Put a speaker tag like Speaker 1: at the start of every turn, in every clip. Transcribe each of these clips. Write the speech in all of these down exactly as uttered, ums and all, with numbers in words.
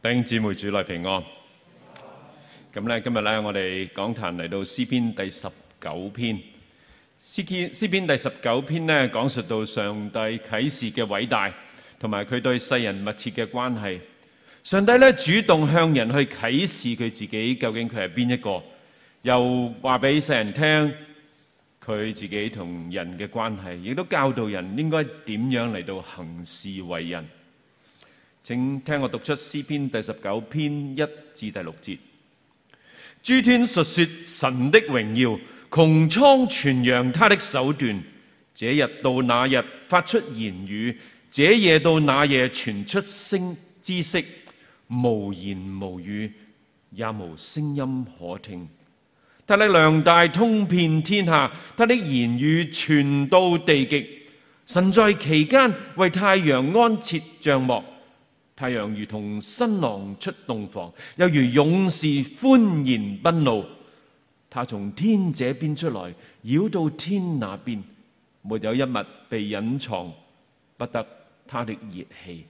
Speaker 1: 弟兄姊妹，主內平安。咁咧，今日咧，我哋講壇嚟到詩篇第十九篇。詩篇詩篇第十九篇咧，講述到上帝啟示嘅偉大，同埋佢對世人密切嘅關係。上帝咧主動向人去啟示佢自己，究竟佢係邊一個，又話俾世人聽佢自己同人嘅關係，亦都教導人應該點樣嚟到行事為人。請聽我讀出詩篇第十九篇一至第六節。諸天述說神的榮耀，穹蒼傳揚他的手段。這日到那日發出言語，這夜到那夜傳出聲知識，無言無語，也無聲音可聽。他的量大通遍天下，他的言語傳到地極。神在其間為太陽安設帳幕。太陽如同新郎出洞房，又如勇士歡然奔路。他從天這邊出來，繞到天那邊，沒有一物被隱藏，不得他的熱氣。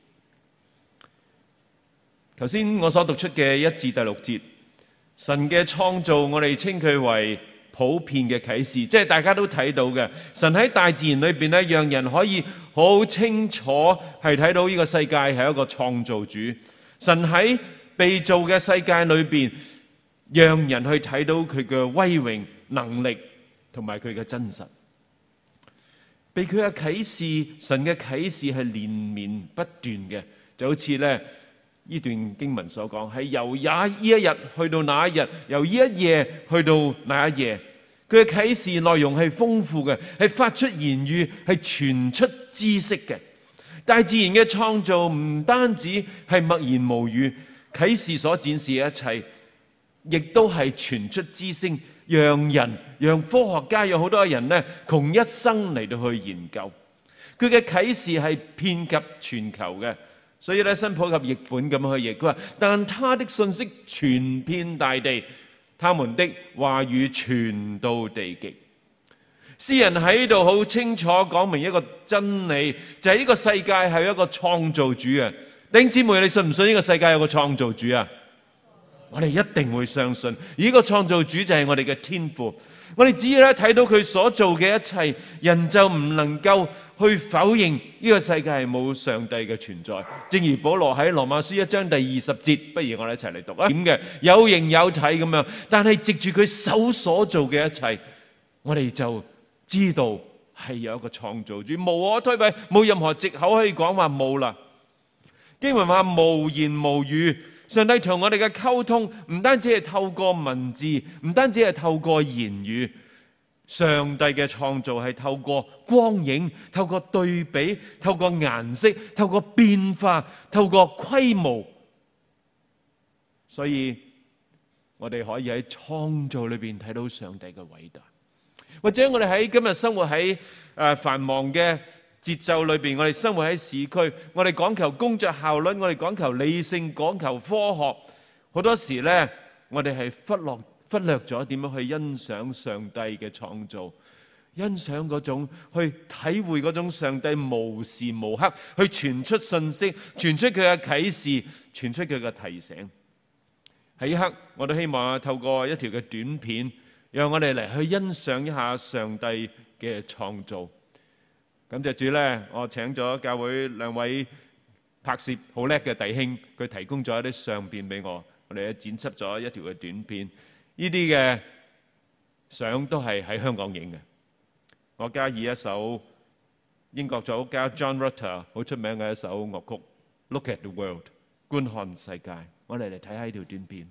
Speaker 1: 頭先我所讀出嘅一至第六節，神嘅創造，我哋稱佢為普遍嘅啟示，即係大家都睇到嘅。神喺大自然裏邊咧，讓人可以好清楚係睇到呢個世界係一個創造主。神喺被造嘅世界裏邊，讓人去睇到佢嘅威榮、能力同埋佢嘅真實。被佢嘅啟示，神嘅啟示係連綿不斷嘅，就好似咧呢段經文所講，係由也呢一日去到那一日，由呢一夜去到那一夜。佢嘅啟示內容係豐富嘅，係發出言語，係傳出知識嘅。大自然嘅創造唔單止係默然無語，啟示所展示嘅一切，亦都係傳出知識，讓人、讓科學家有好多人呢，窮一生嚟到去研究。佢嘅啟示係遍及全球嘅，所以咧新普及譯本咁去譯，佢話：但他的信息傳遍大地。他們的話語傳到地極。詩人喺度好清楚講明一個真理，就係呢個世界係一個創造主啊！弟兄姊妹，你信唔信呢個世界有個創造主啊？我哋一定會相信，而呢個創造主就係我哋嘅天父。我哋只要咧睇到佢所做嘅一切，人就唔能夠去否認呢個世界係冇上帝嘅存在。正如保羅喺羅馬書一章第二十節，不如我哋一齊嚟讀啊！點嘅有形有體咁樣，但係藉住佢手所做嘅一切，我哋就知道係有一個創造主，無可推諉，冇任何藉口可以講話冇啦。經文話無言無語。上帝同我哋嘅溝通唔單止係透過文字，唔單止係透過言語，上帝嘅創造係透過光影、透過對比、透過顏色、透過變化、透過規模。所以我哋可以喺創造裏邊睇到上帝嘅偉大。或者我哋喺今日生活喺誒繁忙嘅節奏裏邊，我哋生活喺市區，我哋講求工作效率，我哋講求理性，講求科學。好多時呢，我哋係忽略忽略咗點樣去欣賞上帝嘅創造，欣賞嗰種去體會嗰種上帝無時無刻去傳出信息，傳出佢嘅啟示，傳出佢嘅提醒。喺一刻，我都希望透過一條嘅短片，讓我哋嚟去欣賞一下上帝嘅創造。感謝主咧，我請咗教會兩位拍攝好叻嘅弟兄，佢提供咗一啲相片俾我，我哋剪輯咗一條嘅短片。呢啲嘅相都係喺香港影嘅。我加以一首英國作曲家 John Rutter 好出名嘅一首樂曲《Look at the World》，觀看世界。我哋嚟睇下呢條短片。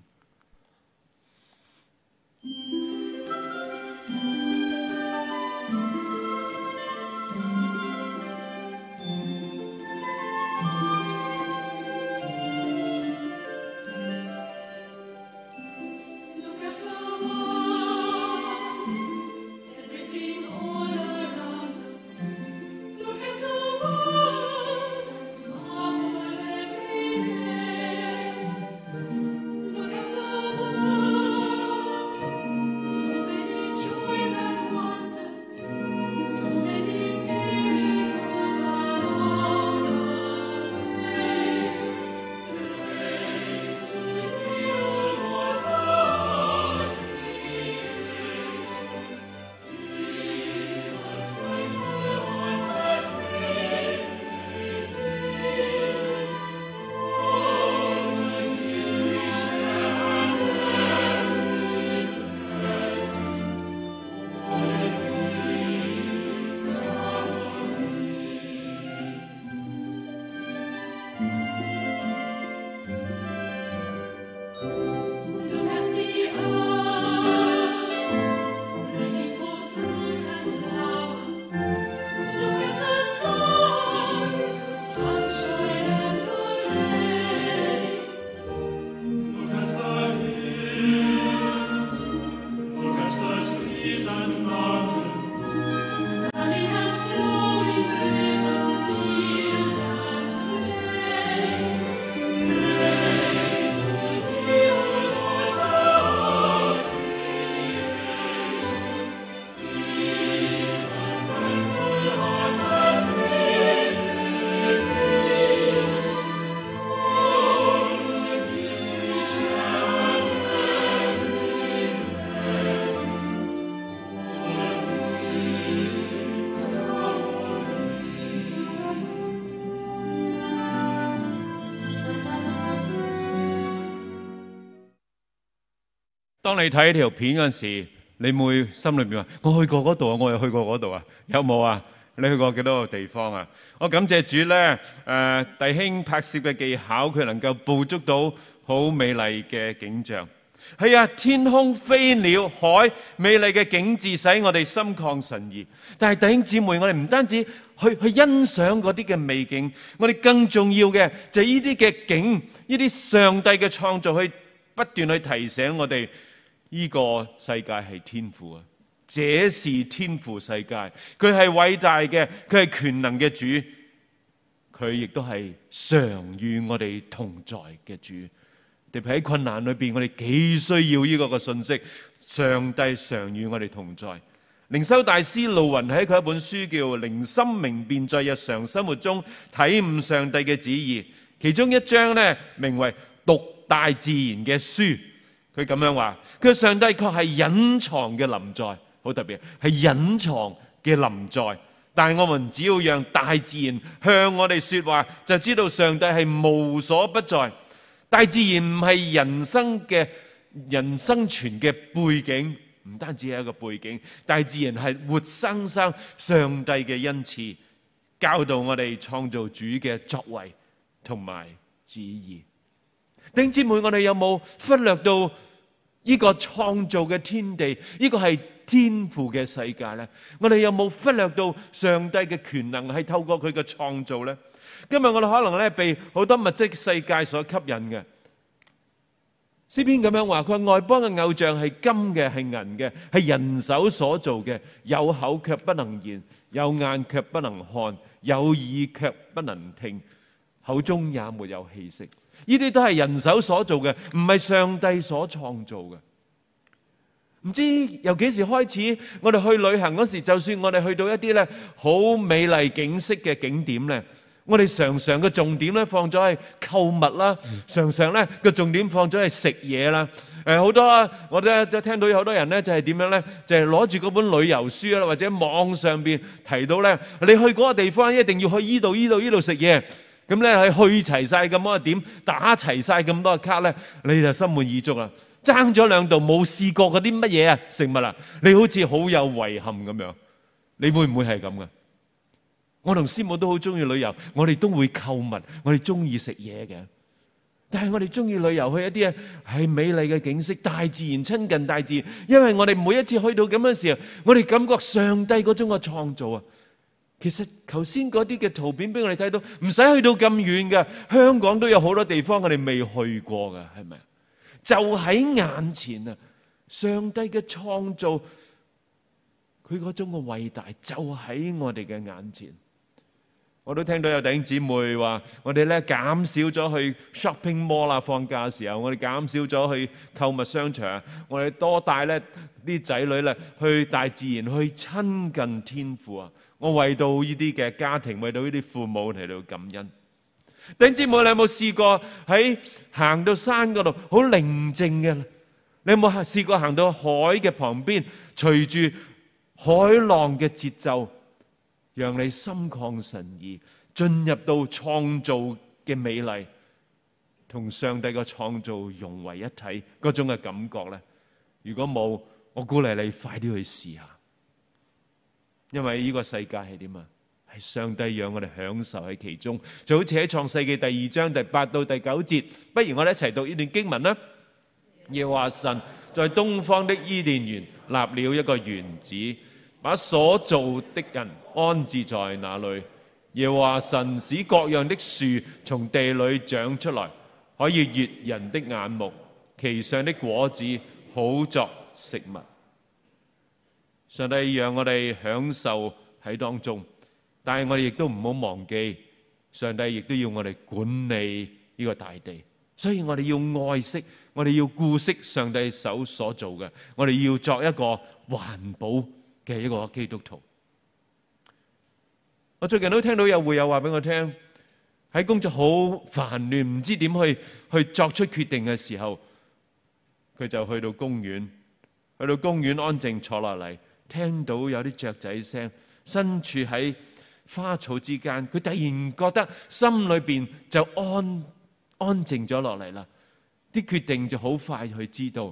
Speaker 1: 當你睇條片嗰時，你會心裏邊話：我去過嗰度啊，我又去過嗰度啊，有冇啊？你去過幾多個地方啊？我感謝主咧，誒弟兄拍攝嘅技巧，佢能夠捕捉到好美麗嘅景象。係啊，天空飛鳥海，美麗嘅景致使我哋心曠神怡。但係弟兄姊妹，我哋唔單止去去欣賞嗰啲嘅美景，我哋更重要嘅就係呢啲嘅景，呢啲上帝嘅創造，去不斷去提醒我哋，呢個世界係天父啊！這是天父世界，佢係偉大嘅，佢係權能嘅主，佢亦都係常與我哋同在嘅主。特別喺困難裏邊，我哋幾需要呢個嘅信息。上帝常與我哋同在。靈修大師路雲喺佢一本書叫《靈心明辨在日常生活中體悟上帝嘅旨意》，其中一章呢，名為《讀大自然嘅書》。佢咁樣話：佢上帝確係隱藏嘅臨在。好特別，係隱藏嘅臨在，但係我們只要讓大自然向我哋說話，就知道上帝係無所不在。大自然唔係人生嘅人生存嘅背景，唔單止係一個背景，大自然係活生生上帝嘅恩賜，教導我哋創造主嘅作為同埋旨意。弟兄姊妹，我哋有冇忽略到呢個創造嘅天地？呢個係天父嘅世界呢？我哋有冇忽略到上帝嘅權能係透過佢嘅創造呢？今日我哋可能咧被好多物質世界所吸引嘅。詩篇咁樣話，佢話外邦嘅偶像係金嘅，係銀嘅，係人手所做嘅，有口卻不能言，有眼卻不能看，有耳卻不能聽，口中也沒有氣息。呢啲都係人手所做嘅，唔係上帝所創造嘅。唔知由幾時開始，我哋去旅行嗰時，就算我哋去到一啲咧好美麗景色嘅景點咧，我哋常常嘅重點咧放咗喺購物啦，常常咧個重點放咗喺食嘢啦。誒，好多我都都聽到有好多人咧就係點樣咧，就係攞住嗰本旅遊書啦，或者網上邊提到咧，你去嗰個地方一定要去依度依度依度食嘢，咁咧係去齊晒咁多點，打齊晒咁多卡咧，你就心滿意足啦。爭咗兩度冇試過嗰啲乜嘢啊食物啦，你好似好有遺憾咁樣。你會唔會係咁噶？我同師母都好中意旅遊，我哋都會購物，我哋中意食嘢嘅。但係我哋中意旅遊去一啲係美麗嘅景色，大自然，親近大自然。因為我哋每一次去到咁嘅時候，我哋感覺上帝嗰種嘅創造啊。其實頭先嗰啲嘅圖片俾我哋睇到，唔使去到咁遠嘅，香港都有好多地方我哋未去過噶，係咪？就喺眼前啊！上帝嘅創造，佢嗰種嘅偉大就喺我哋嘅眼前。我都聽到有弟兄姊妹話，我哋咧減少咗去 shopping mall 啦，放假嘅時候，我哋減少咗去購物商場，我哋多帶咧啲仔女咧去大自然，去親近天父啊！我為到呢啲嘅家庭，為到呢啲父母嚟到感恩。弟兄姊妹，你有冇試過喺行到山嗰度好寧靜嘅？你有冇試過行到海嘅旁邊，隨住海浪嘅節奏，讓你心曠神怡，進入到創造嘅美麗，同上帝嘅創造融為一體嗰種嘅感覺呢？如果冇，我鼓勵你快啲去試下，因為呢個世界係點啊？係上帝讓我哋享受喺其中，就好似喺創世記第二章第八到第九節，不如我哋一齊讀呢段經文啦。耶和華神在東方的伊甸園立了一個園子，把所造的人安置在那裏。耶和華神使各樣的樹從地裏長出來，可以悅人的眼目，其上的果子好作食物。上帝讓我哋享受喺當中。但係我哋亦都唔好忘記，上帝亦都要我哋管理呢個大地，所以我哋要愛惜，我哋要顧惜上帝手所做嘅，我哋要作一個環保嘅一個基督徒。我最近都聽到有會友話俾我聽，喺工作好煩亂，唔知點去去作出決定嘅時候，佢就去到公園，去到公園安靜坐落嚟，聽到有啲雀仔聲，身處喺花草之間，佢突然覺得心裏邊就安安靜咗落嚟啦。啲決定就好快去知道，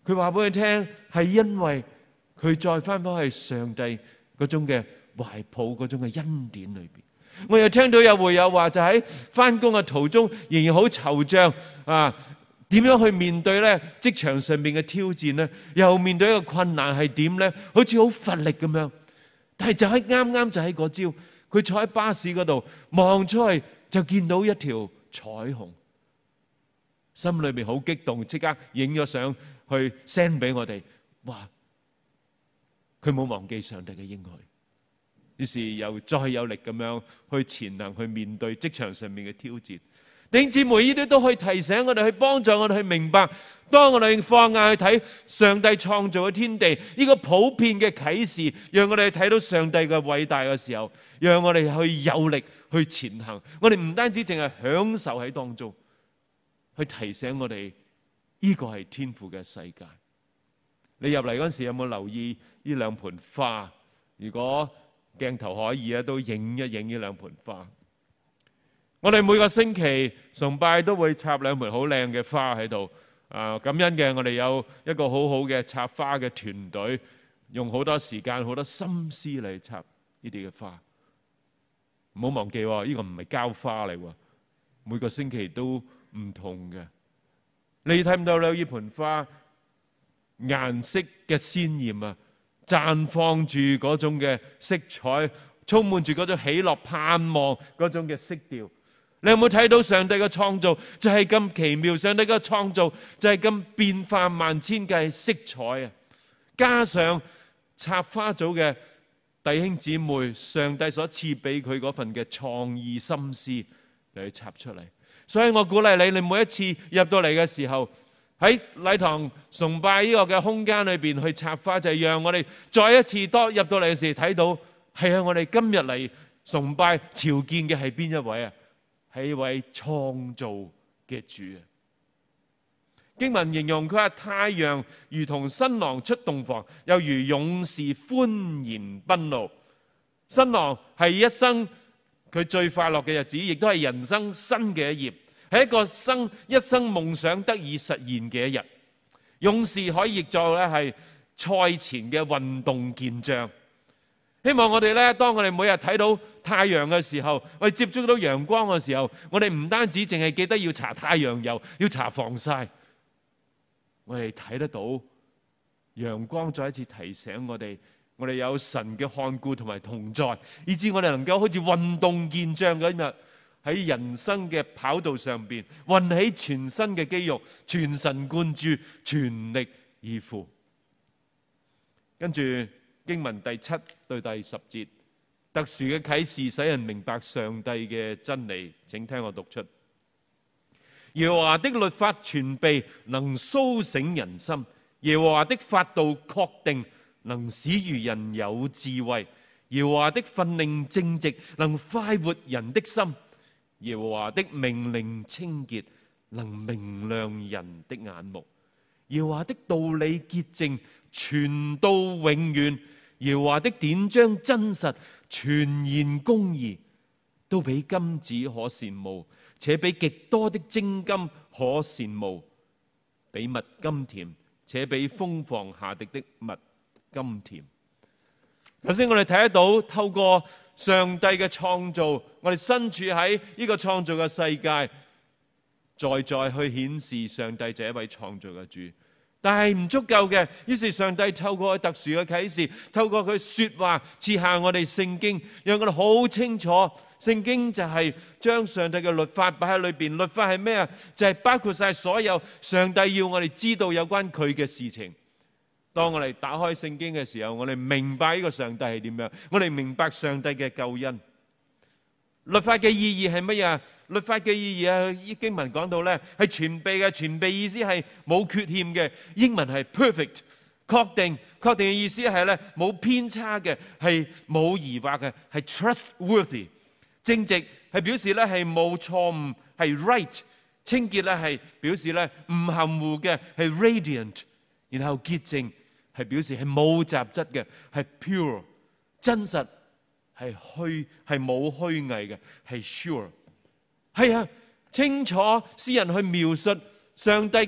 Speaker 1: 佢話俾佢聽，係因為佢再翻返去上帝嗰種嘅懷抱，嗰種嘅恩典裏邊。我又聽到有會友話，就喺翻工嘅途中仍然好惆悵啊，點樣去面對咧職場上面嘅挑戰咧？又面對一個困難係點咧？好似好乏力咁樣。但係就喺啱啱就喺嗰朝，佢坐喺巴士嗰度望出去，就見到一條彩虹，心裏邊好激動，即刻影咗相去 send 俾我哋。哇！佢冇忘記上帝嘅應許。於是又再有力咁樣去前行，去面對職場上面嘅挑戰。弟兄姊妹，呢啲都可以提醒我哋，去幫助我哋去明白，當我哋放眼去睇上帝創造嘅天地，呢個普遍嘅啟示，讓我哋睇到上帝嘅偉大嘅時候，讓我哋去有力去前行。我哋唔單止淨係享受喺當中，去提醒我哋呢個係天父嘅世界。你入嚟嗰時有冇留意呢兩盆花？如果鏡頭可以啊，都影一影呢兩盆花。我哋每個星期崇拜都會插兩盆好靚嘅花喺度。啊，感恩嘅，我哋有一個好好嘅插花嘅團隊，用好多時間、好多心思嚟插呢啲嘅花。唔好忘記，呢個唔係膠花嚟，每個星期都唔同嘅。你睇唔到呢盆花顏色嘅鮮豔啊！綻放住嗰種嘅色彩，充滿住嗰種喜樂盼望嗰種嘅色調。你有冇睇到上帝嘅創造就係咁奇妙？上帝嘅創造就係咁變化萬千嘅色彩啊！加上插花組嘅弟兄姊妹，上帝所賜俾佢嗰份嘅創意心思嚟去插出嚟。所以我鼓勵你，你每一次入到嚟嘅時候，喺禮堂崇拜呢個嘅空間裏邊去插花，就係讓我哋再一次多入到嚟嘅時睇到，係啊，我哋今日嚟崇拜朝見嘅係邊一位啊？係一位創造嘅主啊！經文形容佢話，太陽如同新郎出洞房，又如勇士歡然奔路。新郎係一生佢最快樂嘅日子，亦都係人生新嘅一頁，係一個生一生夢想得以實現嘅一日。勇士可以譯作咧係賽前嘅運動健將。希望我哋咧，當我哋每日睇到太陽嘅時候，我哋接觸到陽光嘅時候，我哋唔單止淨係記得要搽太陽油，要搽防曬，我哋睇得到陽光再一次提醒我哋，我哋有神嘅看顧同埋同在，以致我哋能夠好似運動健將咁樣喺人生嘅跑道上邊運起全身嘅肌肉，全神貫注，全力以赴。跟住經文第七對第十節，特殊嘅啟示使人明白上帝嘅真理，請聽我讀出。耶和華的律法全備，能蘇醒人心；耶和華的法度確定，能使愚人有智慧；耶和華的訓令正直，能快活人的心；耶和華的命令清潔，能明亮人的眼目；耶和華的道理潔淨，傳到永遠；耶和華的典章真實，全然公義，都比金子可羨慕，且比極多的精金可羨慕，比蜜甘甜，且比蜂房下滴的蜜甘甜。頭先我哋睇得到，透過上帝嘅創造，我哋身處喺呢個創造嘅世界，再再去顯示上帝就係一位創造嘅主。但係唔足夠嘅，於是上帝透過特殊嘅啟示，透過佢說話賜下我哋聖經，讓我哋好清楚，聖經就係將上帝嘅律法擺喺裏邊。律法係咩啊？就係包括晒所有上帝要我哋知道有關佢嘅事情。當我哋打開聖經嘅時候，我哋明白呢個上帝係點樣，我哋明白上帝嘅救恩。律法嘅意義係乜嘢？律法嘅意義啊，依經文講到咧，係全備嘅。全備意思係冇缺陷嘅，英文係 perfect， 確定。確定嘅意思係咧冇偏差嘅，係冇疑惑嘅，係 trustworthy。正直係表示咧係冇錯誤，係 right。清潔咧係表示咧唔含糊嘅，係 radiant。然後潔淨係表示係冇雜質嘅，係 pure。真實係虛，係冇虛偽嘅，係 sure。係啊，清楚詩人去描述上帝嘅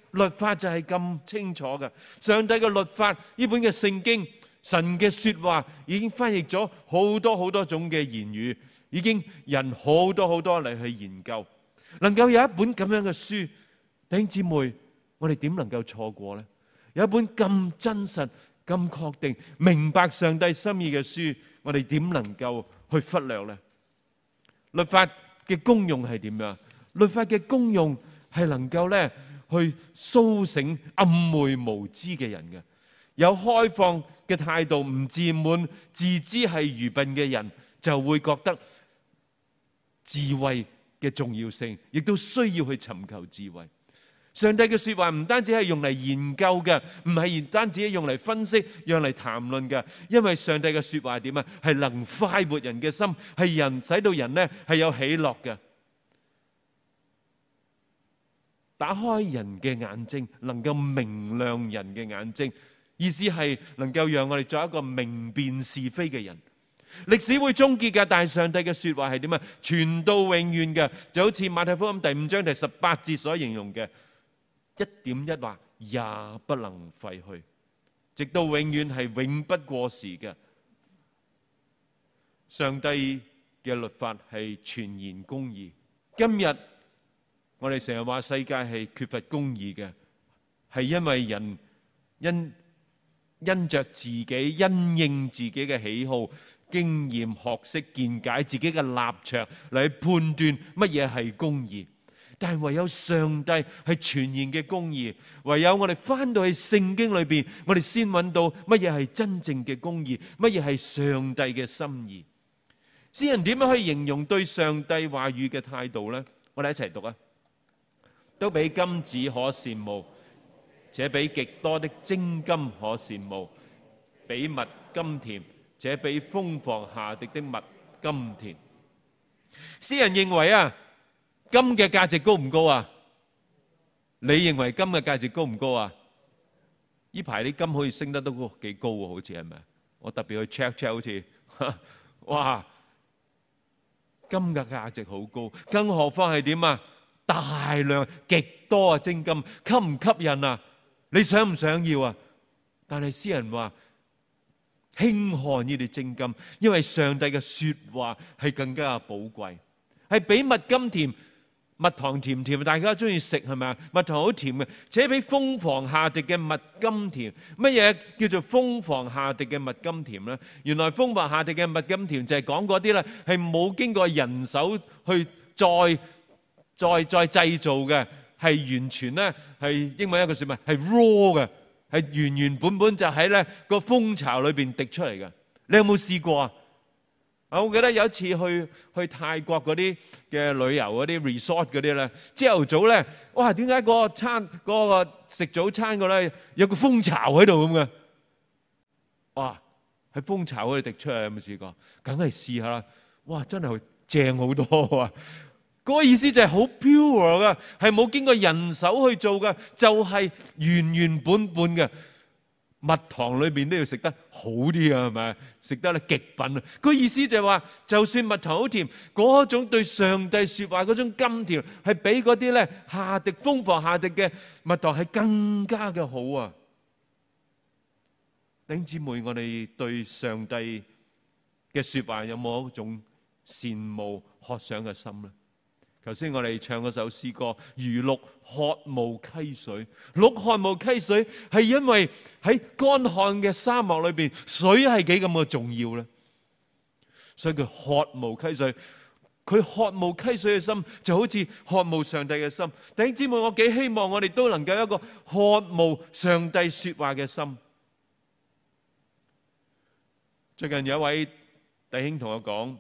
Speaker 1: 律法就係咁清楚嘅。上帝嘅律法，呢本嘅聖經，神嘅說話已經翻譯咗好多好多種嘅言語，已經人好多好多嚟去研究。能夠有一本咁樣嘅書，弟兄姊妹，我哋點能夠錯過呢？有一本咁真實、咁確定、明白上帝心意嘅書，我哋點能夠去忽略呢？律法嘅功用係點樣？律法嘅功用係能夠咧去蘇醒暗昧無知嘅人嘅，有開放嘅態度，唔自滿、自知係愚笨嘅人，就會覺得智慧嘅重要性，亦都需要去尋求智慧。上帝嘅說話唔單止係用嚟研究嘅，唔係單止係用嚟分析、用嚟談論嘅。因為上帝嘅說話係點啊？係能快活人嘅心，係人使到人呢係有喜樂嘅。打開人嘅眼睛，能夠明亮人嘅眼睛，意思係能夠讓我哋做一個明辨是非嘅人。歷史會終結嘅，但係上帝嘅說話係點啊？傳到永遠嘅，就好似馬太福音第五章第十八節所形容嘅，一點一畫也不能廢去，直到永遠，係永不過時嘅。上帝嘅律法係全然公義。今日我哋成日話世界係缺乏公義嘅，係因為人因因着自己因應自己嘅喜好、經驗、學識、見解、自己嘅立場嚟判斷乜嘢係公義。但係唯有上帝係全然嘅公義，唯有我哋翻到去聖經裏邊，我哋先揾到乜嘢係真正嘅公義，乜嘢係上帝嘅心意。詩人點樣去形容對上帝話語嘅態度呢？我哋一齊讀啊！都比金子可羨慕，且比極多的精金可羨慕，比蜜甘甜，且比蜂房下滴的蜜甘甜。詩人認為啊，金嘅價值高唔高啊？你認為金嘅價值高唔高啊？呢排啲金可以升得都幾高喎，好似係咪？我特別去 check check，好似哇，金嘅價值好高，更何況係點啊？大量極多啊精金，吸唔吸引啊？你想唔想要啊？但係詩人話輕看呢啲精金，因為上帝嘅說話係更加寶貴，係比蜜甘甜。蜜糖甜甜，大家中意食係咪啊？蜜糖好甜嘅，且比蜂房下滴嘅蜜甘甜。乜嘢叫做蜂房下滴嘅蜜甘甜咧？原來蜂房下滴嘅蜜甘甜就係講嗰啲咧係冇經過人手去再再再製造嘅，係完全咧係英文一個說法係 raw 嘅，係原原本本就喺咧個蜂巢裏邊滴出嚟嘅。你有冇試過啊？我記得有一次去去泰國嗰啲嘅旅遊嗰啲 resort 嗰啲咧，朝頭早咧，哇！點解嗰個餐嗰個食早餐嘅咧有個蜂巢喺度咁嘅？哇！喺蜂巢嗰度滴出嚟，有冇試過？梗係試下啦！哇！真係正好多啊！嗰個意思就係好 pure 噶，係冇經過人手去做噶，就係原原本本嘅。蜜糖裏邊都要食得好啲啊，係咪？食得咧極品啊！個意思就係話，就算蜜糖好甜，嗰種對上帝說話嗰種甘甜，係比嗰啲咧下滴蜂房下滴嘅蜜糖係更加嘅好啊！弟兄姊妹，我哋對上帝嘅說話有冇一種羨慕渴想嘅心咧？頭先我哋唱嗰首詩歌，如鹿渴慕溪水。鹿渴慕溪水係因為喺乾旱嘅沙漠裏邊，水係幾咁嘅重要咧，所以佢渴慕溪水。佢渴慕溪水嘅心就好似渴慕上帝嘅心。弟兄姊妹，我幾希望我哋都能夠有一個渴慕上帝說話嘅心。最近有一位弟兄同我講，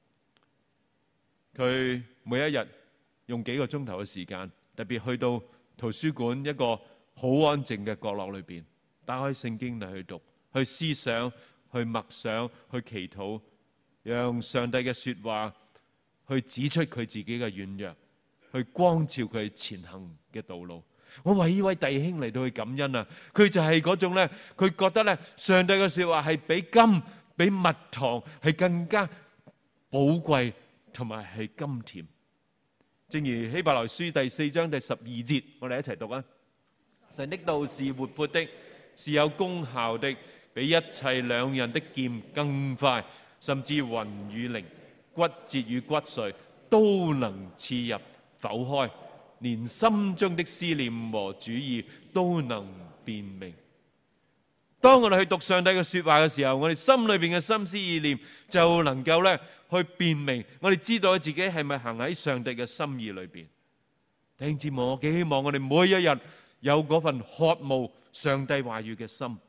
Speaker 1: 佢每一日用幾個鐘頭嘅時間，特別去到圖書館一個好安靜嘅角落裏邊，打開聖經嚟去讀，去思想，去默想，去祈禱，讓上帝嘅說話去指出佢自己嘅軟弱，去光照佢前行嘅道路。我為呢位弟兄嚟到去感恩啊！佢就係嗰種咧，佢覺得咧，上帝嘅說話係比金、比蜜糖係更加寶貴。同埋係甘甜，正如希伯來書第四章第十二節，我哋一齊讀啊！ 神的道是活潑的，是有功效的，比一切兩刃的劍更快，甚至魂與靈、骨節與骨髓都能刺入剖開，連心中的思念和主意都能辨明。當我哋去讀上帝嘅說話嘅時候，我哋心裏邊嘅心思意念就能夠咧去辨明，我哋知道自己係咪行喺上帝嘅心意裏邊。弟兄姊妹，我幾希望我哋每一日有嗰份渴慕上帝話語嘅心。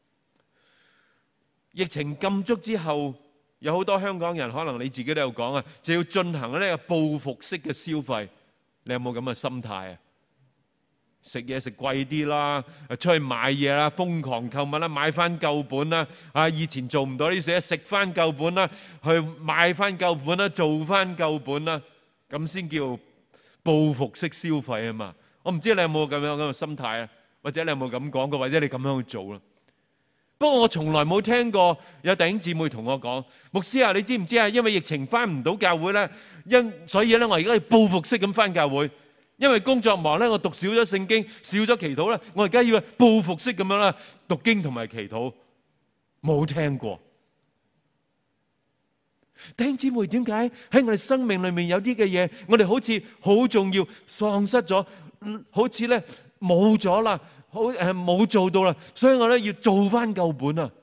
Speaker 1: 疫情禁足之後，有好多香港人，可能你自己都有講啊，就要進行呢個報復式嘅消費。你有冇咁嘅心態啊？食嘢食貴啲啦，出去買嘢啦，瘋狂購物啦，買翻舊本啦。啊，以前做唔到呢啲事，食翻舊本啦，去買翻舊本啦，做翻舊本啦，咁先叫報復式消費啊嘛。我唔知你有冇咁樣咁嘅心態啊，或者你有冇咁講過，或者你咁樣去做啦。不過我從來冇聽過有弟兄姊妹同我講，牧師啊，你知唔知啊？因為疫情翻唔到教會咧，因所以咧我而家係報復式咁翻教會。因為工作忙咧，我讀少咗聖經，少咗祈禱咧，我而家要報復式咁樣啦，讀經同埋祈禱。冇聽過。弟兄姊妹，點解喺我哋生命裏面有啲嘅嘢，我哋好似好重要，喪失咗，好似咧冇咗啦，好誒冇做到啦，所以我咧要做翻舊本啊！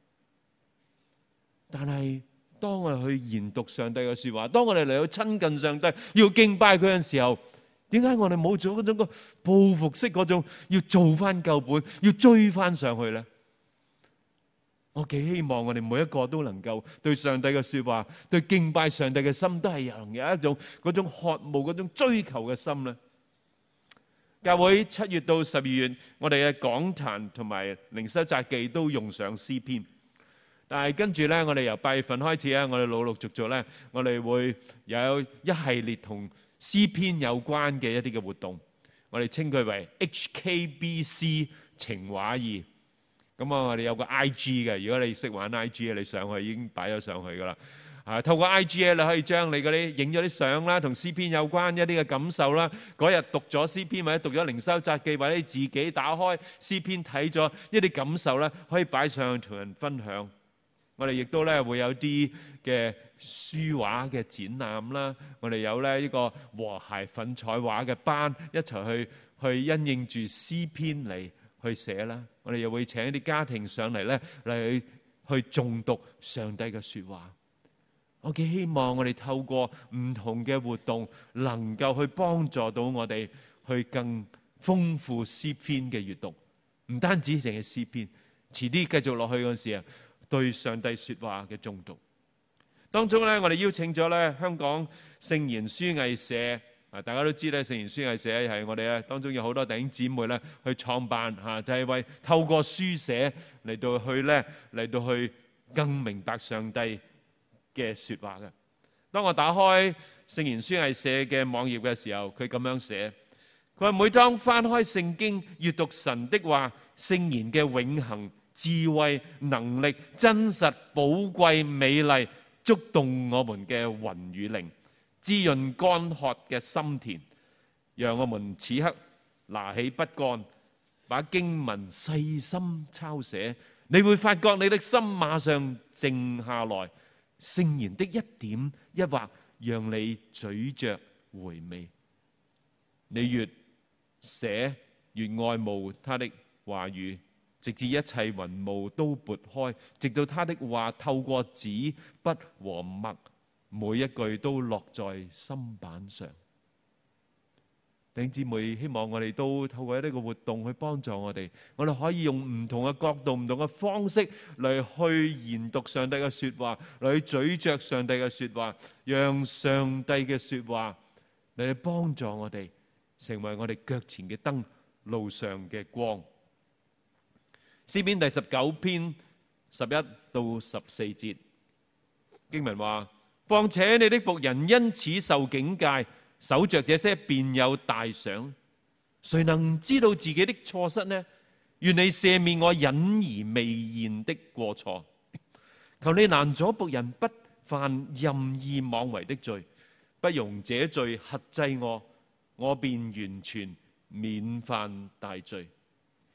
Speaker 1: 但係當我哋去研讀上帝嘅說話，當我哋嚟到親近上帝，要敬拜佢嘅時候，點解我哋冇做嗰種個報復式嗰種要做翻舊本，要追翻上去咧？我幾希望我哋每一個都能夠對上帝嘅說話，對敬拜上帝嘅心，都係有有一種嗰種渴慕、嗰種追求嘅心咧。教會七月到十二月，我哋嘅講壇同埋靈修札記都用上詩篇，但係跟住咧，我哋由八月份開始咧，我哋陸陸續續咧，我哋會有一系列同詩篇有關嘅一啲嘅活動，我哋稱佢為 H K B C 情畫意。咁啊，我哋有個 I G 嘅，如果你識玩 I G 嘅，你上去已經擺咗上去噶啦。啊，透過 I G 咧，你可以將你嗰啲影咗啲相啦，同詩篇有關一啲嘅感受啦。嗰日讀咗詩篇或者讀咗靈修札記，或者你自己打開詩篇睇咗一啲感受咧，可以擺上去同人分享。我哋亦都咧會有啲嘅書畫嘅展覽啦，我哋有咧呢個和諧粉彩畫嘅班，一齊去去因應住詩篇嚟去寫啦。我哋又會請一啲家庭上嚟咧嚟去誦讀上帝嘅說話。我幾希望我哋透過唔同嘅活動，能夠去幫助到我哋去更豐富詩篇嘅閱讀，唔單止淨係詩篇，遲啲繼續落去嗰時啊，對上帝說話嘅誦讀當中咧，我哋邀請咗咧香港聖言書藝社啊，大家都知咧聖言書藝社係我哋咧當中有好多弟兄姊妹咧去創辦吓，就係為透過書寫嚟到去咧嚟到去更明白上帝嘅說話嘅。當我打開聖言書藝社嘅網頁嘅時候，佢咁樣寫，佢話每當翻開聖經閱讀神的話，聖言嘅永恆智慧、能力、真實、寶貴、美麗，觸動我們嘅魂與靈，滋潤乾渴嘅心田，讓我們此刻拿起筆桿，把經文細心抄寫。你會發覺你的心馬上靜下來，聖言的一點一畫，讓你咀嚼回味。你越寫越愛慕他的話語，直至一切雲霧都撥開，直到他的話透過紙筆和墨，每一句都落在心板上。弟兄姊妹，希望我哋都透過呢個活動去幫助我哋，我哋可以用唔同嘅角度、唔同嘅方式嚟去研讀上帝嘅說話，嚟去咀嚼上帝嘅說話，讓上帝嘅說話嚟去幫助我哋，成為我哋腳前嘅燈，路上嘅光。詩篇第十九篇十一到十四節經文話：況且你的僕人因此受警戒，守着這些便有大賞。誰能知道自己的錯失呢？願你赦免我隱而未現的過錯。求你攔阻僕人不犯任意妄為的罪，不容這罪轄制我，我便完全免犯大罪。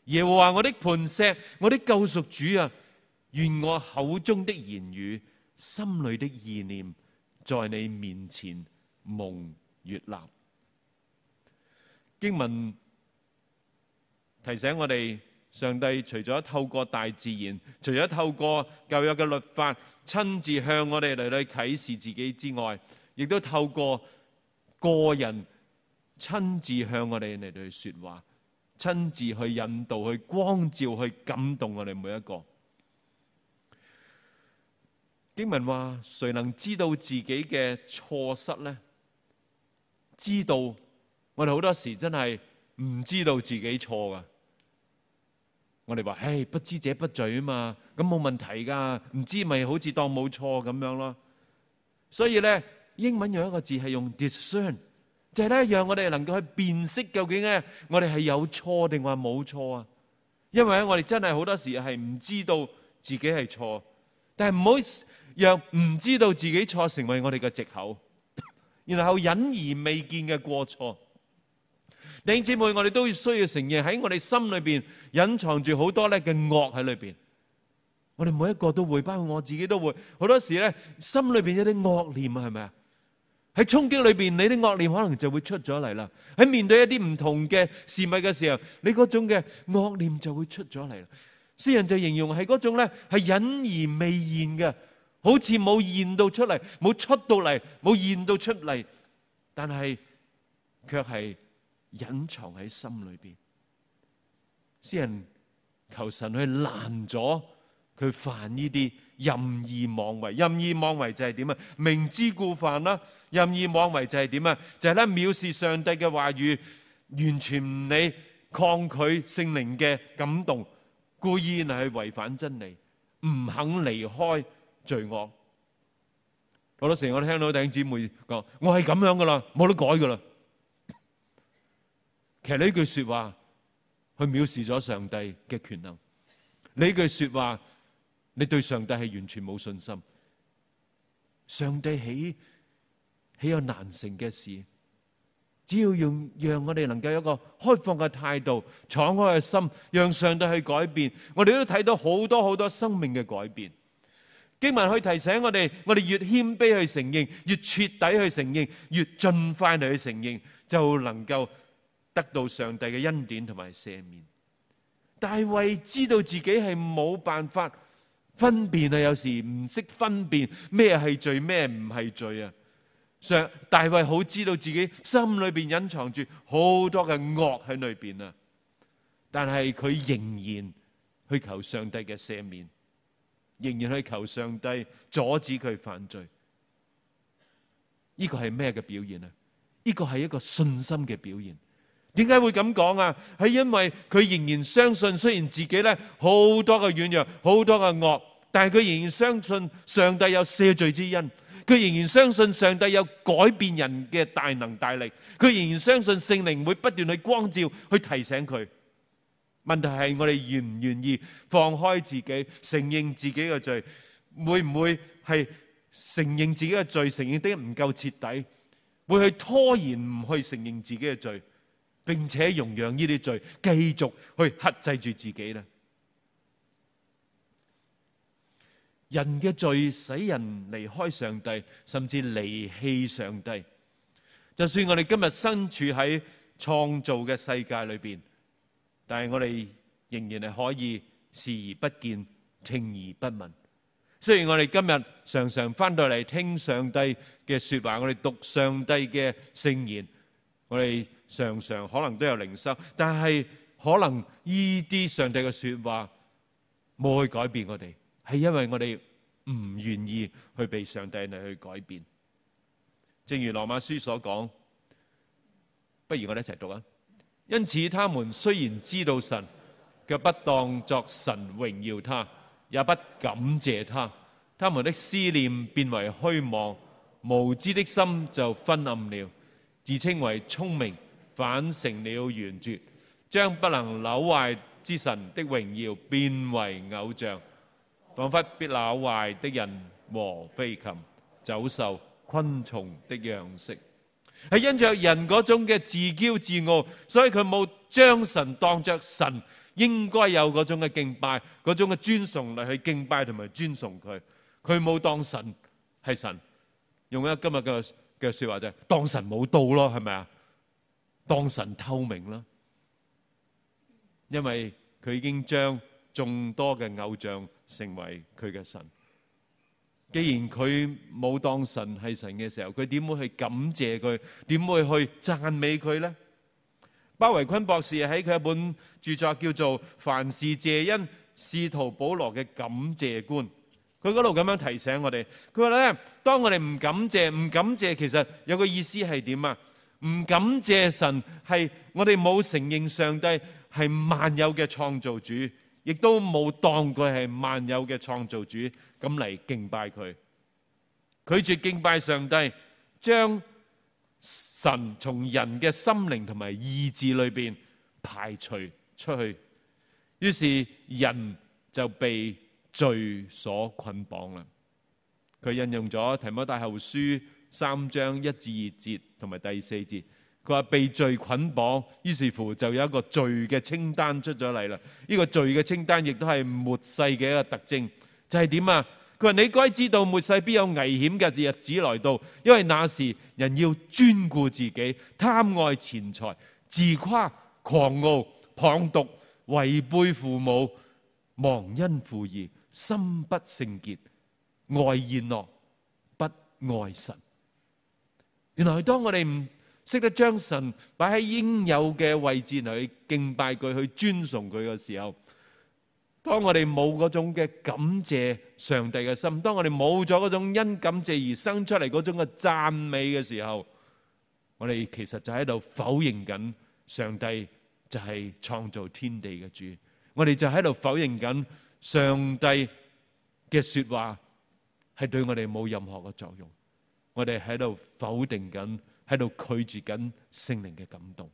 Speaker 1: 耶和華我的磐石，我的救贖主啊，願我口中的言語，心裏的意念，在你面前蒙悅納。經文提醒我哋，上帝除咗透過大自然，除咗透過舊約嘅律法親自向我哋嚟到啟示自己之外，亦都透過個人親自向我哋嚟到去說話，親自去引導、去光照、去感動我哋每一個。經文話：誰能知道自己嘅錯失呢？知道，我哋好多時真係唔知道自己錯噶。我哋話：唉，不知者不罪啊嘛，咁冇問題噶，唔知咪好似當冇錯咁樣咯。所以咧，英文有一個字係用 discern，就係咧讓我哋能夠去辨識究竟咧我哋係有錯定話冇錯啊。因為咧我哋真係好多時係唔知道自己係錯，但係唔好讓唔知道自己錯成為我哋嘅藉口，然後隱而未見嘅過錯。弟兄姊妹，我哋都需要承認喺我哋心裏邊隱藏住好多咧嘅惡喺裏邊。我哋每一個都會，包括我自己都會。好多時咧，心裏邊有啲惡念啊，係咪啊？喺衝擊裏邊，你啲惡念可能就會出咗嚟啦。喺面對一啲唔同嘅事物嘅時候，你嗰種嘅惡念就會出咗嚟啦。詩人就形容係嗰種咧係隱而未現嘅，好似冇現到出嚟，冇出到嚟，冇現到出嚟，但係卻係隱藏喺心裏邊。詩人求神去攔咗佢犯呢啲任意妄為。任意妄為就係點啊？明知故犯啦。任意妄為就係點啊？就係咧藐視上帝嘅話語，完全唔理，抗拒聖靈嘅感動，故意係去違反真理，唔肯離開罪惡。好多時我都聽到弟兄姊妹講：我係咁樣噶啦，冇得改噶啦。其實呢句說話，佢藐視咗上帝嘅權能。呢句說話，你對上帝係完全冇信心。上帝豈豈有難成嘅事？只要用讓我哋能夠有一個開放嘅態度，敞開嘅心，讓上帝去改變。我哋都睇到好多好多生命嘅改變。經文去提醒我哋，我哋越謙卑去承認，越徹底去承認，越盡快嚟去承認，就能夠得到上帝嘅恩典同埋赦免。大衛知道自己係冇辦法分辨啊，有時唔識分辨咩係罪，咩唔係罪啊。上大衛好知道自己心裏邊隱藏住好多嘅惡喺裏邊啊，但係佢仍然去求上帝嘅赦免，仍然去求上帝阻止佢犯罪。呢個係咩嘅表現啊？呢個係一個信心嘅表現。點解會咁講啊？係因為佢仍然相信，雖然自己咧好多嘅軟弱，好多嘅惡，但係佢仍然相信上帝有赦罪之恩。佢仍然相信上帝有改變人嘅大能大力。佢仍然相信聖靈會不斷去光照，去提醒佢。問題係我哋願唔願意放開自己，承認自己嘅罪？會唔會係承認自己嘅罪，承認得唔夠徹底，會去拖延唔去承認自己嘅罪，並且容讓呢啲罪繼續去克制住自己呢？人嘅罪使人離開上帝，甚至離棄上帝。就算我哋今日身處喺創造嘅世界裏邊，但係我哋仍然係可以視而不見，聽而不聞。雖然我哋今日常常翻到嚟聽上帝嘅說話，我哋讀上帝嘅聖言，我哋常常可能都有靈修，但係可能呢啲上帝嘅說話冇去改變我哋，係因為我哋唔願意去被上帝嚟去改變。正如羅馬書所講，不如我哋一齊讀啊！因此他們雖然知道神，卻不當作神榮耀他，也不感謝他。他們的思念變為虛妄，無知的心就昏暗了。自稱為聰明，反成了圓拙，將不能朽壞之神的榮耀變為偶像，仿佛必朽壞的人和飛禽、走獸、昆蟲的樣式。係因着人嗰種嘅自驕自傲，所以佢冇將神當作神， 應該有嗰種嘅敬拜，嗰種嘅尊崇嚟去敬拜同埋尊崇佢。佢冇當神係神，用咗今日嘅嘅說話就係當神冇到咯，係咪啊？當神透明啦，因為佢已經將眾多嘅偶像成為佢嘅神。既然佢冇當神係神嘅時候，佢點會去感謝佢？點會去讚美佢呢？鮑維坤博士喺佢一本著作叫做《凡事謝恩：使徒保羅嘅感謝觀》，佢嗰度咁樣提醒我哋，佢話咧，當我哋唔感謝，唔感謝，其實有個意思係點啊？唔感謝神係我哋冇承認上帝係萬有嘅創造主，亦都冇當佢係萬有嘅創造主咁嚟敬拜佢，拒絕敬拜上帝，將神從人嘅心靈同埋意志裏邊排除出去，於是人就被罪所捆綁啦。佢引用咗提摩太後書三章一至二節同埋第四節，佢話被罪捆綁，於是乎就有一個罪嘅清單出咗嚟啦。呢個罪嘅清單亦都係末世嘅一個特徵，就係點啊？佢話你該知道末世必有危險嘅日子來到，因為那時人要專顧自己，貪愛錢財，自誇、狂傲、謗讟、違背父母，忘恩負義，心不聖潔，愛宴樂，不愛神。原來當我哋唔識得將神擺喺應有嘅位置嚟去敬拜佢，去尊崇佢嘅時候，當我哋冇嗰種嘅感謝上帝嘅心，當我哋冇咗嗰種因感謝而生出嚟嗰種嘅讚美嘅時候，我哋其實就喺度否認緊上帝就係創造天地嘅主，我哋就喺度否認緊上帝嘅說話係對我哋冇任何嘅作用，我哋喺度否定緊，喺度拒絕緊聖靈嘅感動，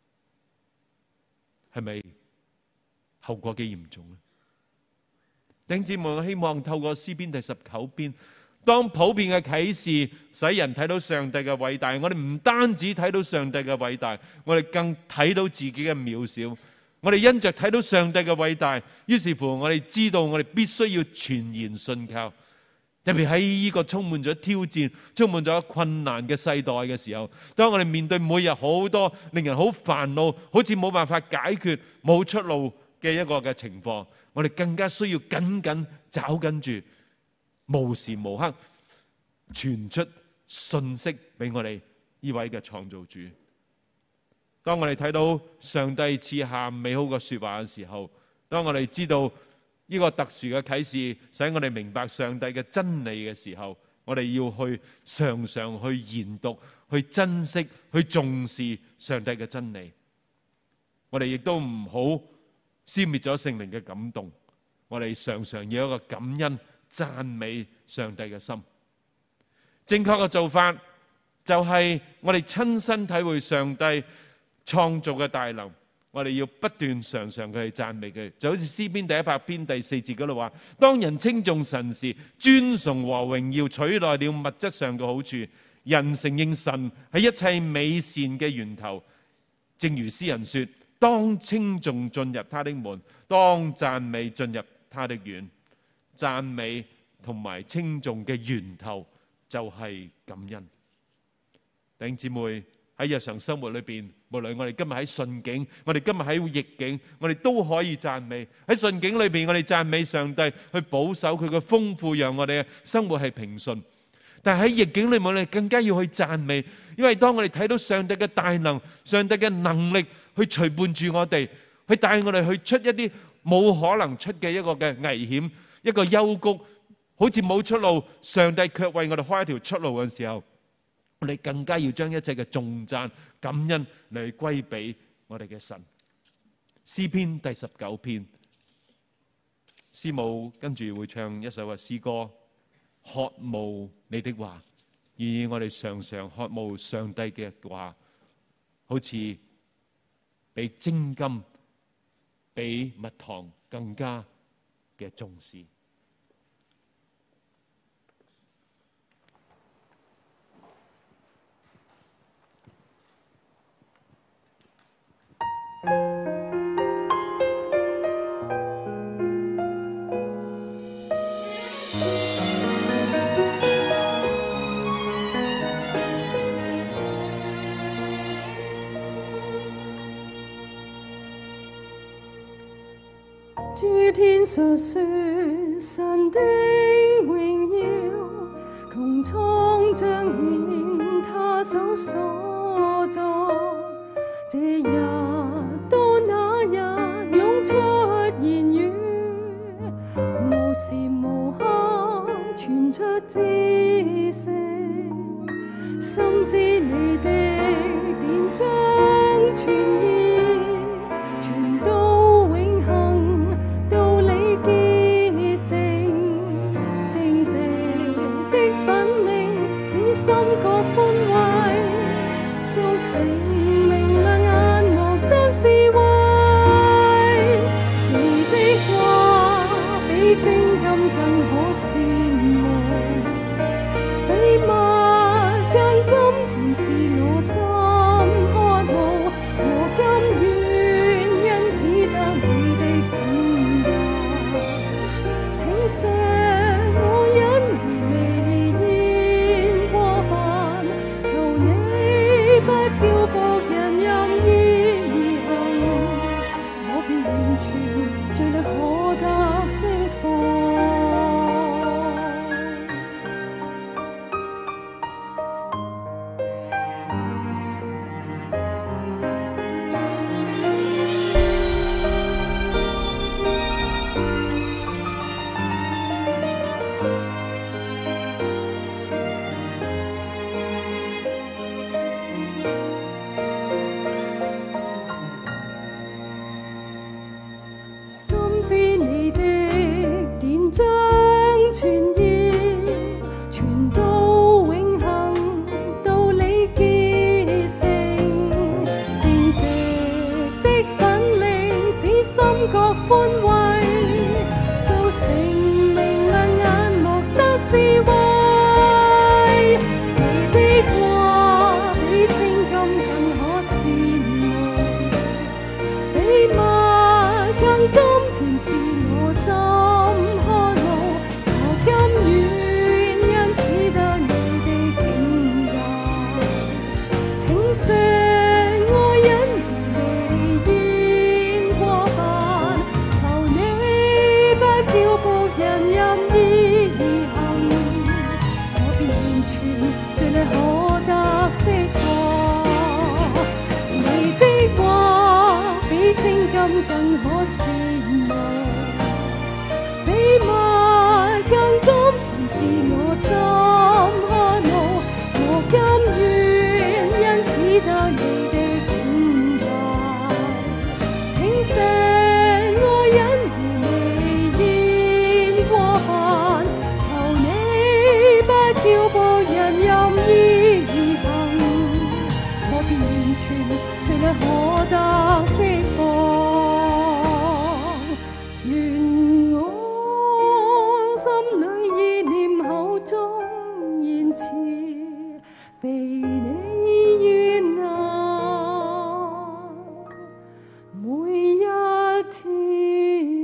Speaker 1: 係咪後果幾嚴重呢？弟兄姊妹，我希望透過詩篇第十九篇，當普遍嘅啟示使人睇到上帝嘅偉大，我哋唔單止睇到上帝嘅偉大，我哋更睇到自己嘅渺小。我哋因着睇到上帝嘅偉大，於是乎我哋知道我哋必須要全然信靠。特別喺呢個充滿咗挑戰、充滿咗困難嘅世代嘅時候，當我哋面對每日好多令人好煩惱、好似冇辦法解決、冇出路嘅一個嘅情況，我哋更加需要緊緊抓緊住，無時無刻傳出信息俾我哋呢位嘅創造主。當我哋睇到上帝賜下美好嘅說話嘅時候，當我哋知道呢個特殊嘅啟示使我哋明白上帝嘅真理嘅時候，我哋要去常常去研讀、去珍惜、去重視上帝嘅真理。我哋亦都唔好消滅咗聖靈嘅感動，我哋常常要有一個感恩讚美上帝嘅心。正確嘅做法就係我哋親身體會上帝創造嘅大能，我哋要不斷常常去讚美佢。就好似詩篇第一百篇第四節嗰度話，當人稱頌神時，尊崇和榮耀取代了物質上嘅好處，人承認神係一切美善嘅源頭。正如詩人說，當稱頌進入他的門，當讚美進入他的院。讚美同埋稱頌嘅源頭就係感恩。弟兄姊妹，喺日常生活裏邊，無論我哋今日喺順境，我哋今日喺逆境，我哋都可以讚美。喺順境裏邊，我哋讚美上帝去保守佢嘅豐富，讓我哋嘅生活係平順。但係喺逆境裏面，我哋更加要去讚美，因為當我哋睇到上帝嘅大能、上帝嘅能力去陪伴住我哋，去帶我哋去出一啲冇可能出嘅一個嘅危險，一個幽谷，好似冇出路，上帝卻為我哋開一條出路嘅時候，我哋更加要將一切嘅頌讚、感恩嚟歸俾我哋嘅神。詩篇第十九篇，師母跟住會唱一首嘅詩歌，渴慕你的話。而我哋常常渴慕上帝嘅話，好似比精金、比蜜糖更加嘅重視。
Speaker 2: 諸天述說神的榮耀，穹蒼彰顯他手所作。這日到那日湧出言語，無時無刻傳出知識，深知你的典章傳意，傳到永恆，道理潔淨，正直的奮令使心覺歡慰，蘇醒明亮眼目得智慧。你的話比精金更可羨慕，比蜜更甘甜是我心渴慕。我甘願因此得你的景仰，請赦我因而離煙過犯，求你不叫僕人任意而行，我便完全盡力可得釋放。深知你的典章傳意，傳到永恆，道理潔淨，正直的奮令使心覺歡慰，蘇醒明亮眼目得智慧。你的話比精金更可羨慕，比蜜更甘甜是我心渴慕。我甘願因此得你的景仰，請赦我因而離煙過犯，求你不叫僕人任意而行，我便完全盡力可得釋放。你的話比精金更可羨慕，比蜜更甘甜是我心渴慕。我甘願因此得你的景仰，請赦我因而離煙過犯，求你不叫僕人任意而行，我便完全盡力可得釋放。願我心裏意念口中言辭，被你悅納每一天。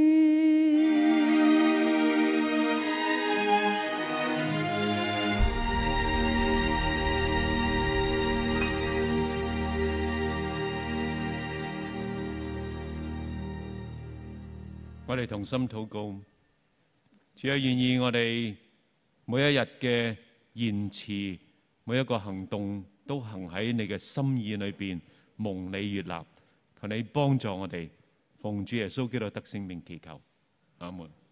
Speaker 1: 我哋同心禱告，主啊，願意我哋每一日嘅言辭，每一個行動都行喺你嘅心意裏邊，蒙你悅納。求你幫助我哋，奉主耶穌基督得聖名祈求，阿門。